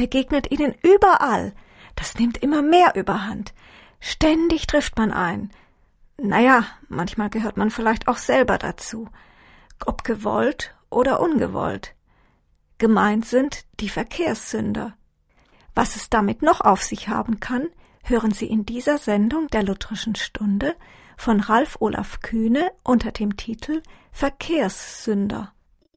begegnet ihnen überall. Das nimmt immer mehr Überhand. Ständig trifft man ein. Naja, manchmal gehört man vielleicht auch selber dazu. Ob gewollt oder ungewollt. Gemeint sind die Verkehrssünder. Was es damit noch auf sich haben kann, hören Sie in dieser Sendung der Lutherischen Stunde von Ralf Olaf Kühne unter dem Titel Verkehrssünder.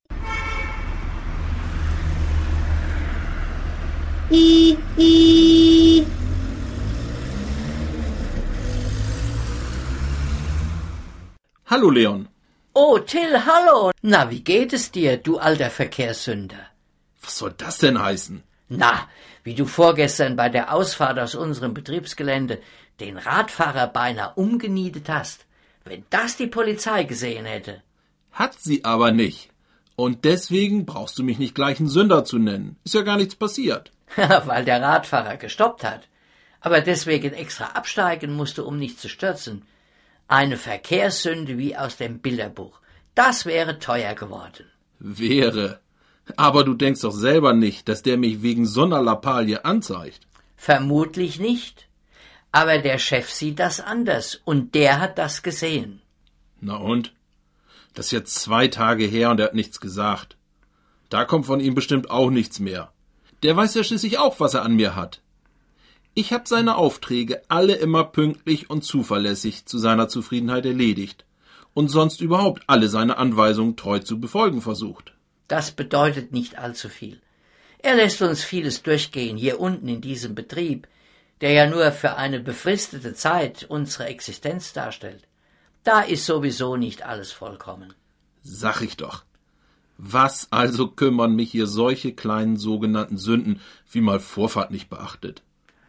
Hallo Leon. Oh, Till, hallo. Na, wie geht es dir, du alter Verkehrssünder? Was soll das denn heißen? Na, wie du vorgestern bei der Ausfahrt aus unserem Betriebsgelände den Radfahrer beinahe umgenietet hast. Wenn das die Polizei gesehen hätte. Hat sie aber nicht. Und deswegen brauchst du mich nicht gleich einen Sünder zu nennen. Ist ja gar nichts passiert. Weil der Radfahrer gestoppt hat. Aber deswegen extra absteigen musste, um nicht zu stürzen. Eine Verkehrssünde wie aus dem Bilderbuch. Das wäre teuer geworden. Wäre. Aber du denkst doch selber nicht, dass der mich wegen so einer Lappalie anzeigt. Vermutlich nicht. Aber der Chef sieht das anders und der hat das gesehen. Na und? Das ist jetzt 2 Tage her und er hat nichts gesagt. Da kommt von ihm bestimmt auch nichts mehr. Der weiß ja schließlich auch, was er an mir hat. Ich hab seine Aufträge alle immer pünktlich und zuverlässig zu seiner Zufriedenheit erledigt und sonst überhaupt alle seine Anweisungen treu zu befolgen versucht. Das bedeutet nicht allzu viel. Er lässt uns vieles durchgehen hier unten in diesem Betrieb, der ja nur für eine befristete Zeit unsere Existenz darstellt. Da ist sowieso nicht alles vollkommen. Sag ich doch. Was also kümmern mich hier solche kleinen sogenannten Sünden, wie mal Vorfahrt nicht beachtet?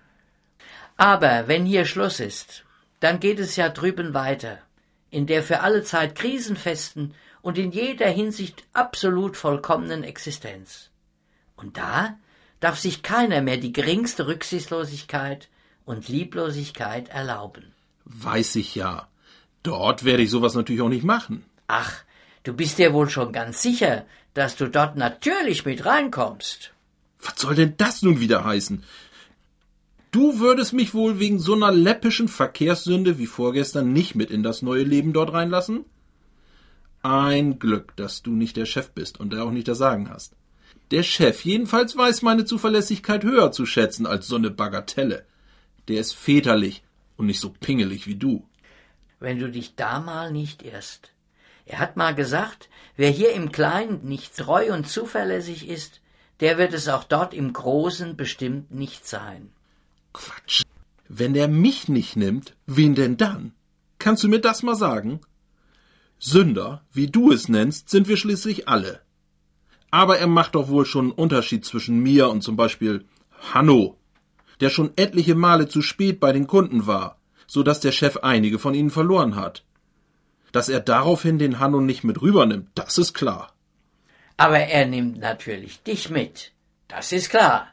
Aber wenn hier Schluss ist, dann geht es ja drüben weiter, in der für alle Zeit krisenfesten und in jeder Hinsicht absolut vollkommenen Existenz. Und da darf sich keiner mehr die geringste Rücksichtslosigkeit und Lieblosigkeit erlauben. Weiß ich ja. Dort werde ich sowas natürlich auch nicht machen. Ach, du bist dir wohl schon ganz sicher, dass du dort natürlich mit reinkommst. Was soll denn das nun wieder heißen? Du würdest mich wohl wegen so einer läppischen Verkehrssünde wie vorgestern nicht mit in das neue Leben dort reinlassen? Ein Glück, dass du nicht der Chef bist und auch nicht das Sagen hast. Der Chef jedenfalls weiß meine Zuverlässigkeit höher zu schätzen als so eine Bagatelle. Der ist väterlich und nicht so pingelig wie du. Wenn du dich da mal nicht irrst. Er hat mal gesagt, wer hier im Kleinen nicht treu und zuverlässig ist, der wird es auch dort im Großen bestimmt nicht sein. Quatsch. Wenn der mich nicht nimmt, wen denn dann? Kannst du mir das mal sagen? Sünder, wie du es nennst, sind wir schließlich alle. Aber er macht doch wohl schon einen Unterschied zwischen mir und zum Beispiel Hanno, der schon etliche Male zu spät bei den Kunden war, so dass der Chef einige von ihnen verloren hat. Dass er daraufhin den Hanno nicht mit rübernimmt, das ist klar. Aber er nimmt natürlich dich mit. Das ist klar.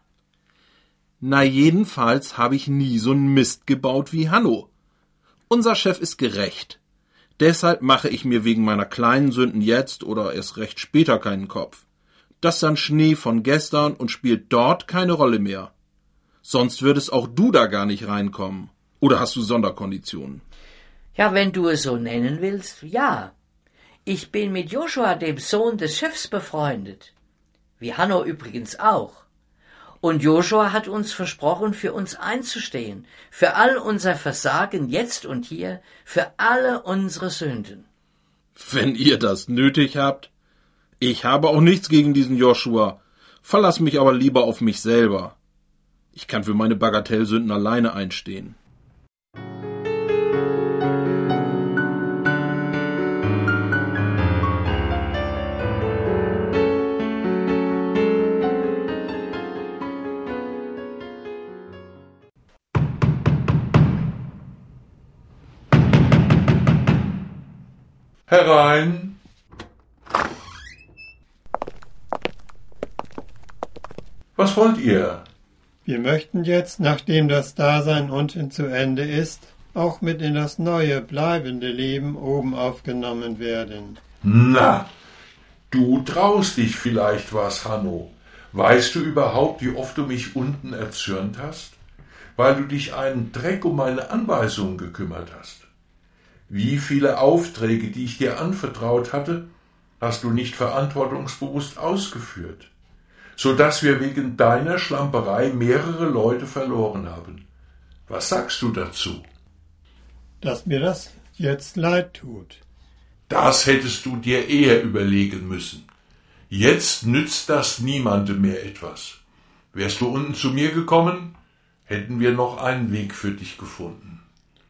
Na jedenfalls habe ich nie so einen Mist gebaut wie Hanno. Unser Chef ist gerecht. Deshalb mache ich mir wegen meiner kleinen Sünden jetzt oder erst recht später keinen Kopf. Das ist dann Schnee von gestern und spielt dort keine Rolle mehr. Sonst würdest auch du da gar nicht reinkommen. Oder hast du Sonderkonditionen? Ja, wenn du es so nennen willst, ja. Ich bin mit Joshua, dem Sohn des Chefs, befreundet. Wie Hanno übrigens auch. Und Joshua hat uns versprochen, für uns einzustehen, für all unser Versagen jetzt und hier, für alle unsere Sünden. Wenn ihr das nötig habt. Ich habe auch nichts gegen diesen Joshua, verlass mich aber lieber auf mich selber. Ich kann für meine Bagatellsünden alleine einstehen. Herein! Was wollt ihr? Wir möchten jetzt, nachdem das Dasein unten zu Ende ist, auch mit in das neue, bleibende Leben oben aufgenommen werden. Na, du traust dich vielleicht was, Hanno. Weißt du überhaupt, wie oft du mich unten erzürnt hast? Weil du dich einen Dreck um meine Anweisungen gekümmert hast. Wie viele Aufträge, die ich dir anvertraut hatte, hast du nicht verantwortungsbewusst ausgeführt, so dass wir wegen deiner Schlamperei mehrere Leute verloren haben. Was sagst du dazu? Dass mir das jetzt leid tut. Das hättest du dir eher überlegen müssen. Jetzt nützt das niemandem mehr etwas. Wärst du unten zu mir gekommen, hätten wir noch einen Weg für dich gefunden.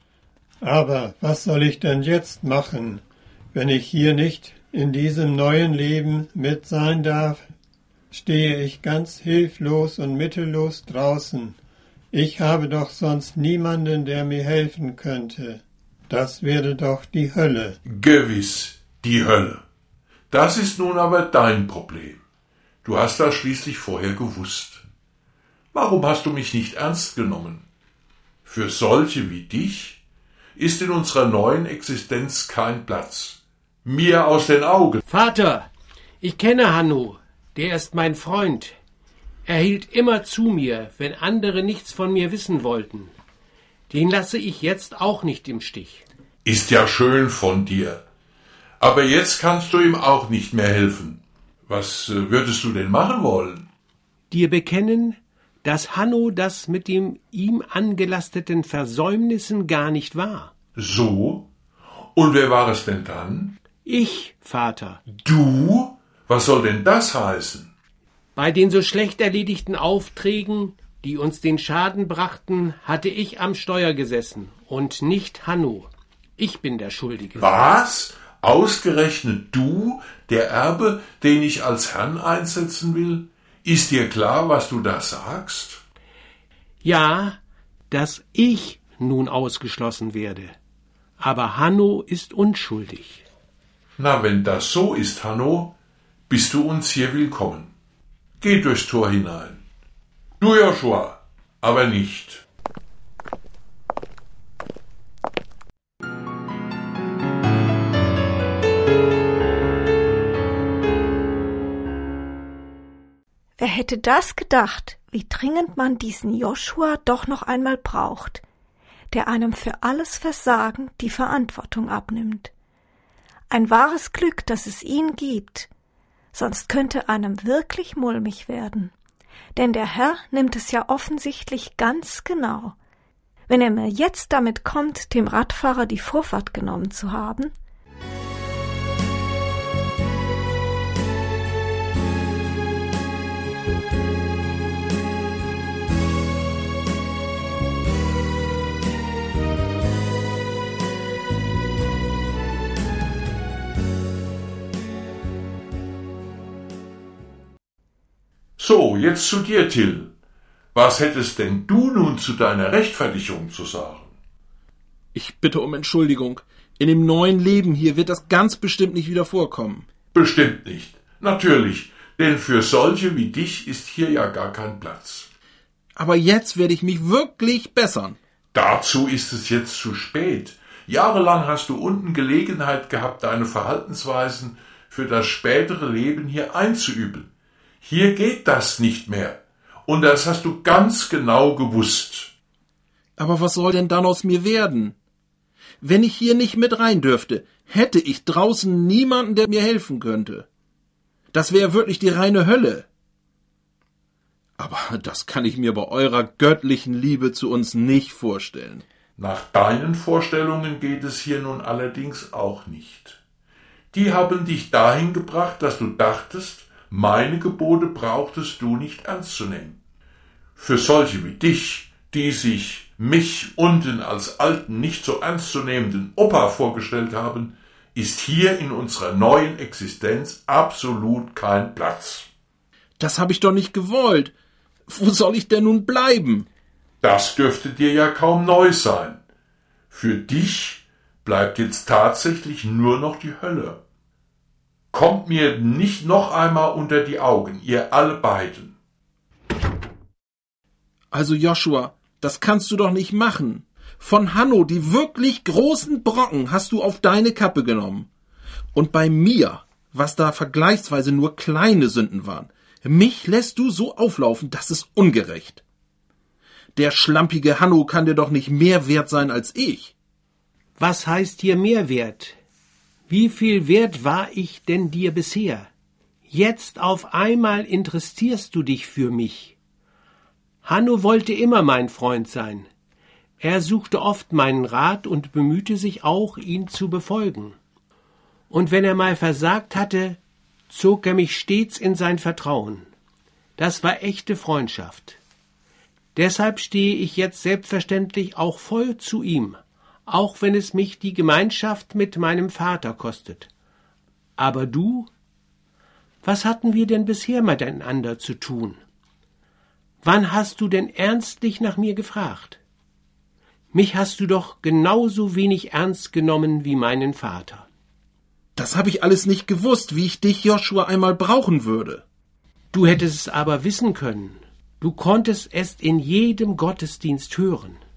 Aber was soll ich denn jetzt machen, wenn ich hier nicht in diesem neuen Leben mit sein darf? Stehe ich ganz hilflos und mittellos draußen. Ich habe doch sonst niemanden, der mir helfen könnte. Das wäre doch die Hölle. Gewiss, die Hölle. Das ist nun aber dein Problem. Du hast das schließlich vorher gewusst. Warum hast du mich nicht ernst genommen? Für solche wie dich ist in unserer neuen Existenz kein Platz. Mir aus den Augen. Vater, ich kenne Hanno. Der ist mein Freund. Er hielt immer zu mir, wenn andere nichts von mir wissen wollten. Den lasse ich jetzt auch nicht im Stich. Ist ja schön von dir. Aber jetzt kannst du ihm auch nicht mehr helfen. Was würdest du denn machen wollen? Dir bekennen, dass Hanno das mit dem ihm angelasteten Versäumnissen gar nicht war. So? Und wer war es denn dann? Ich, Vater. Du? Was soll denn das heißen? Bei den so schlecht erledigten Aufträgen, die uns den Schaden brachten, hatte ich am Steuer gesessen und nicht Hanno. Ich bin der Schuldige. Was? Ausgerechnet du, der Erbe, den ich als Herrn einsetzen will? Ist dir klar, was du da sagst? Ja, dass ich nun ausgeschlossen werde. Aber Hanno ist unschuldig. Na, wenn das so ist, Hanno, bist du uns hier willkommen. Geh durchs Tor hinein. Du, Joshua, aber nicht. Wer hätte das gedacht, wie dringend man diesen Joshua doch noch einmal braucht, der einem für alles Versagen die Verantwortung abnimmt. Ein wahres Glück, dass es ihn gibt, sonst könnte einem wirklich mulmig werden. Denn der Herr nimmt es ja offensichtlich ganz genau. Wenn er mir jetzt damit kommt, dem Radfahrer die Vorfahrt genommen zu haben, So, jetzt zu dir, Till. Was hättest denn du nun zu deiner Rechtfertigung zu sagen? Ich bitte um Entschuldigung. In dem neuen Leben hier wird das ganz bestimmt nicht wieder vorkommen. Bestimmt nicht. Natürlich, denn für solche wie dich ist hier ja gar kein Platz. Aber jetzt werde ich mich wirklich bessern. Dazu ist es jetzt zu spät. Jahrelang hast du unten Gelegenheit gehabt, deine Verhaltensweisen für das spätere Leben hier einzuüben. Hier geht das nicht mehr. Und das hast du ganz genau gewusst. Aber was soll denn dann aus mir werden? Wenn ich hier nicht mit rein dürfte, hätte ich draußen niemanden, der mir helfen könnte. Das wäre wirklich die reine Hölle. Aber das kann ich mir bei eurer göttlichen Liebe zu uns nicht vorstellen. Nach deinen Vorstellungen geht es hier nun allerdings auch nicht. Die haben dich dahin gebracht, dass du dachtest, meine Gebote brauchtest du nicht ernst zu nehmen. Für solche wie dich, die sich mich unten als alten, nicht so ernst zu nehmenden Opa vorgestellt haben, ist hier in unserer neuen Existenz absolut kein Platz. Das habe ich doch nicht gewollt. Wo soll ich denn nun bleiben? Das dürfte dir ja kaum neu sein. Für dich bleibt jetzt tatsächlich nur noch die Hölle. Kommt mir nicht noch einmal unter die Augen, ihr alle beiden. Also Joshua, das kannst du doch nicht machen. Von Hanno die wirklich großen Brocken hast du auf deine Kappe genommen. Und bei mir, was da vergleichsweise nur kleine Sünden waren, Mich lässt du so auflaufen, das ist ungerecht. Der schlampige Hanno kann dir doch nicht mehr wert sein als ich. Was heißt hier Mehrwert? Wie viel wert war ich denn dir bisher? Jetzt auf einmal interessierst du dich für mich. Hanno wollte immer mein Freund sein. Er suchte oft meinen Rat und bemühte sich auch, ihn zu befolgen. Und wenn er mal versagt hatte, zog er mich stets in sein Vertrauen. Das war echte Freundschaft. Deshalb stehe ich jetzt selbstverständlich auch voll zu ihm, auch wenn es mich die Gemeinschaft mit meinem Vater kostet. Aber du? Was hatten wir denn bisher miteinander zu tun? Wann hast du denn ernstlich nach mir gefragt? Mich hast du doch genauso wenig ernst genommen wie meinen Vater. Das habe ich alles nicht gewusst, wie ich dich, Joshua, einmal brauchen würde. Du hättest es aber wissen können. Du konntest es in jedem Gottesdienst hören.